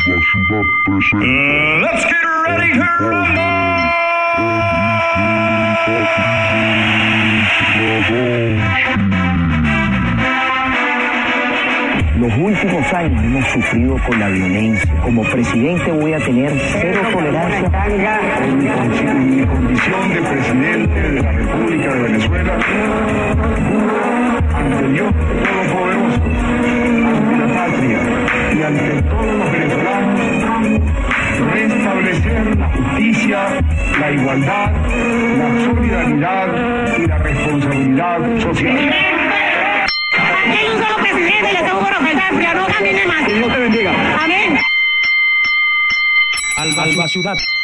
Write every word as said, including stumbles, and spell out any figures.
La ciudad presenta. Uh, let's get ready to rumble! Los últimos años hemos sufrido con la violencia. Como presidente voy a tener cero tolerancia. En mi, en mi condición de presidente de la República de Venezuela, ante Dios Todopoderoso, ante la patria y ante todos los venezolanos, restablecer la justicia, la igualdad, la solidaridad y la responsabilidad social. Aquí hay un solo presidente y le tengo que respetar, pero no camine más. Dios te bendiga. Amén. Alba Ciudad.